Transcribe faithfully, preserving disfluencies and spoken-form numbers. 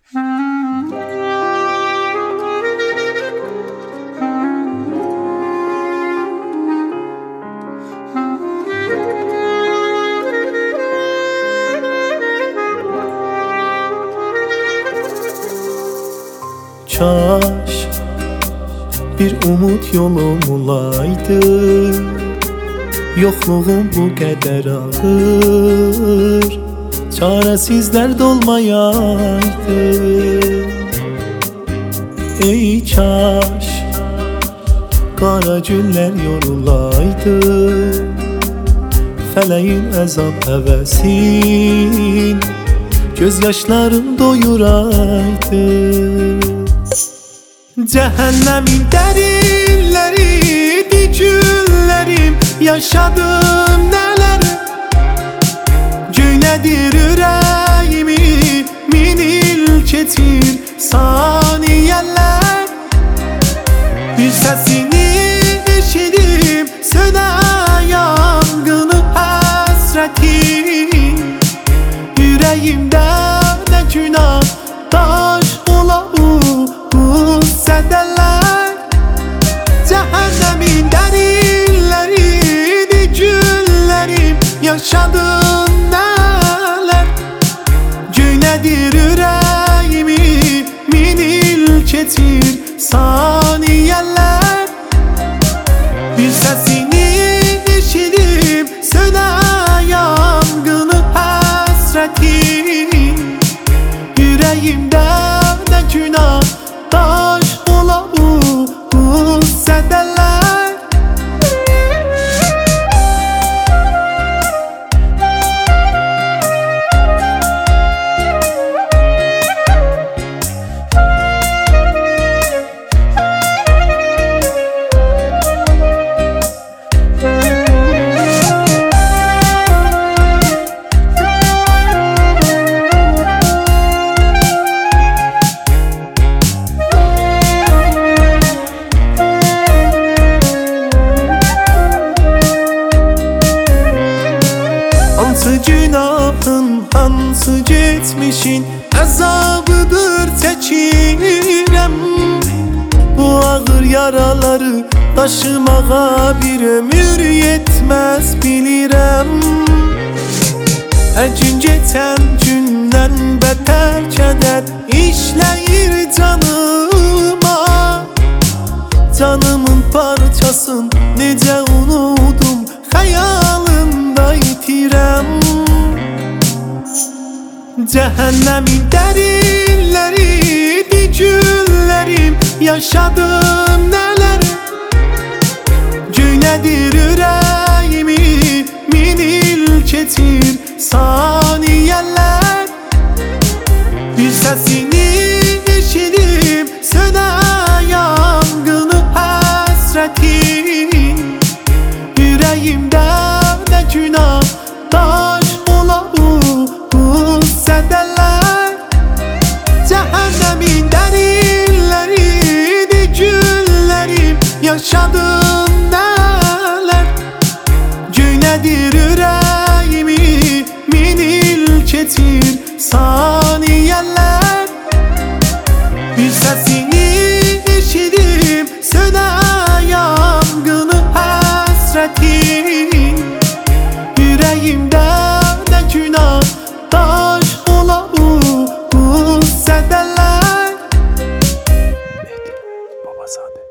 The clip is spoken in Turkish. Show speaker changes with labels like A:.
A: Kaş bir umut yolum olaydı, yokluğum bu kadar ağır, çaresizler dolmayaydı. Ey kaş, kara günler yorulaydı, feleğin azap hevesin gözyaşlarım doyuraydı. Cehennemin derinleriydi günlerim, yaşadım neler. Göynedir yüreğimi min il keçir saniyeler. Bir sesini eşitip söne yangını hasreti. Yüreğimde ne günah taş ola bu sedeler. Cehennemin derinleriydi günlerim, yaşadım neler. Göynedir yüreğimi min il keçir saniyeler. Bir sesini eşitip söne yangını hasreti. Yüreğimde ne günah taş ola bu, bu sedeler. Hansı günahın, hansı geçmişin azabıdır çekirəm. Bu ağır yaraları taşımağa bir ömür yetmez bilirəm. Her gün geçen günden beter keder işleyir canıma. Canımın parçasın nece unudum, hayalımda itirəm. Cehennemin derinleriydi günlerim, yaşadım neler. Göynedir yüreğimi min il keçir saniyeler. Bir sesini eşitip söne yangını hasreti. Yüreğimde ne günah taş ola bu, bu sedeler. Cehennemin derinleriydi günlerim, yaşadım neler. Göynedir yüreğimi min il keçir saniyeler. Bir sesini eşitip söne yangını hasreti. Yüreğimde ne günah taş ola bu, bu sedeler.
B: Babazade.